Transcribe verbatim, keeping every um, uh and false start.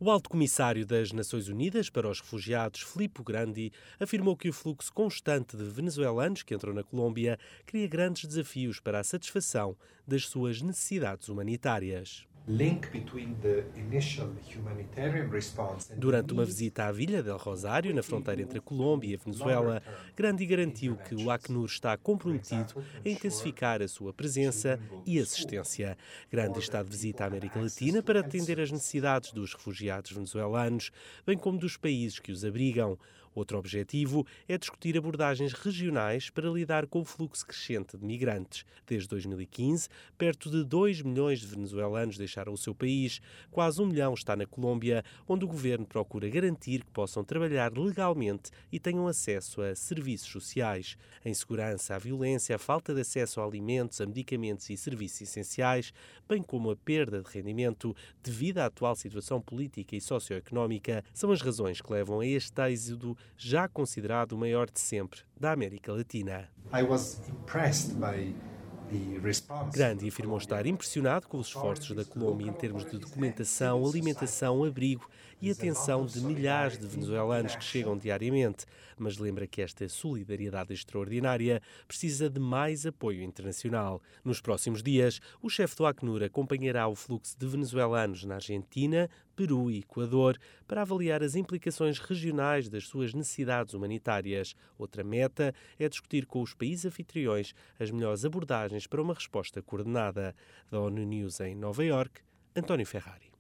O alto comissário das Nações Unidas para os Refugiados, Filippo Grandi, afirmou que o fluxo constante de venezuelanos que entram na Colômbia cria grandes desafios para a satisfação das suas necessidades humanitárias. Durante uma visita à Vila del Rosário, na fronteira entre a Colômbia e a Venezuela, Grandi garantiu que o Acnur está comprometido a intensificar a sua presença e assistência. Grandi está de visita à América Latina para atender às necessidades dos refugiados venezuelanos, bem como dos países que os abrigam. Outro objetivo é discutir abordagens regionais para lidar com o fluxo crescente de migrantes. Desde dois mil e quinze, perto de dois milhões de venezuelanos deixaram o seu país, quase um milhão está na Colômbia, onde o governo procura garantir que possam trabalhar legalmente e tenham acesso a serviços sociais. A insegurança, a violência, a falta de acesso a alimentos, a medicamentos e serviços essenciais, bem como a perda de rendimento devido à atual situação política e socioeconómica, são as razões que levam a este êxodo já considerado o maior de sempre da América Latina. I was impressed by Grandi afirmou estar impressionado com os esforços da Colômbia em termos de documentação, alimentação, abrigo e atenção de milhares de venezuelanos que chegam diariamente, mas lembra que esta solidariedade extraordinária precisa de mais apoio internacional. Nos próximos dias, o chefe do Acnur acompanhará o fluxo de venezuelanos na Argentina, Peru e Equador para avaliar as implicações regionais das suas necessidades humanitárias. Outra meta é discutir com os países anfitriões as melhores abordagens para uma resposta coordenada. Da ONU News em Nova Iorque, António Ferrari.